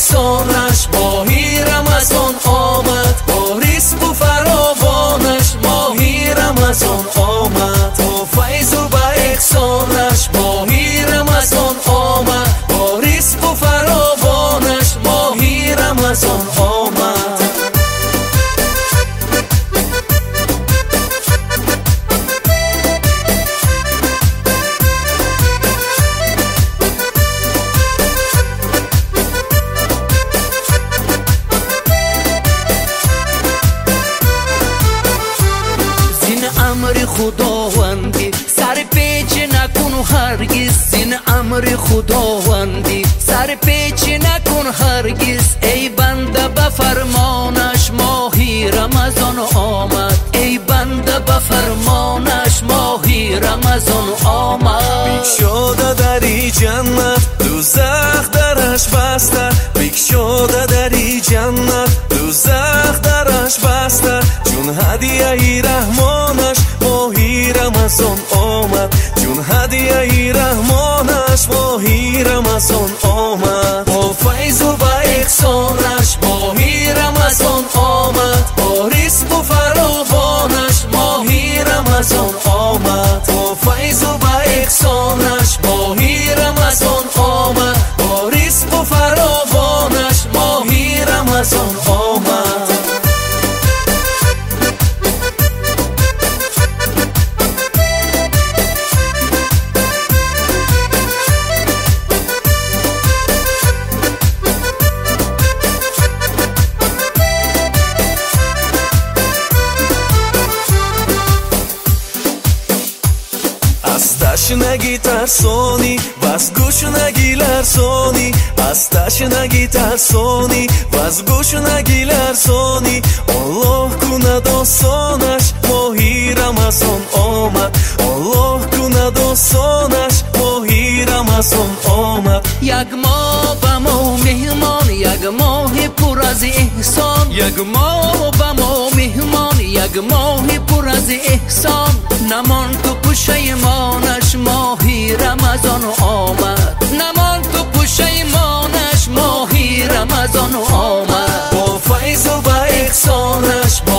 احسانش ماهی رمضان آمد، با رزق و فراوانش ماهی رمضان آمد، با فیض و با احسانش ماهی رمضان آمد، با رزق و فراوانش ماهی رمضان آمد. امر خداوندی سر پیچ نکن هرگز، زین امر خداوندی سر پیچ نکن هرگز. ای بنده به فرمانش ماهی رمضان آمد، ای بنده به فرمانش ماهی رمضان آمد. بگشاده دری جنت دوزخ درش بسته، بگشاده دری جنت دوزخ درش بسته، چون هدیه ای رحمانش ماهی رمضان آمد، چون هدیه ای رحمانش ماهی رمضان آمد، با فیض و با احسانش ماهی رمضان آمد، با رزق و فراوانش ماهی رمضان آمد، با فیض و با احسانش ماهی رمضان آمد، با رزق و فراوانش ماهی رمضان آمد. از تشنگی ترسانی و از گشنگی لرزانی، از تشنگی ترسانی و از گشنگی لرزانی، الله کند آسانش ماهی رمضان آمد، الله کند آسانش ماهی رمضان آمد. یک ماه به ما مهمان، یک ماه پر از احسان، یک ماه به ما مهمان، یک ماه پر از احسان. نمان تو پشیمانش ماهی رمضان آمد، نمان تو پشیمانش ماهی رمضان آمد، با فیض و با احسانش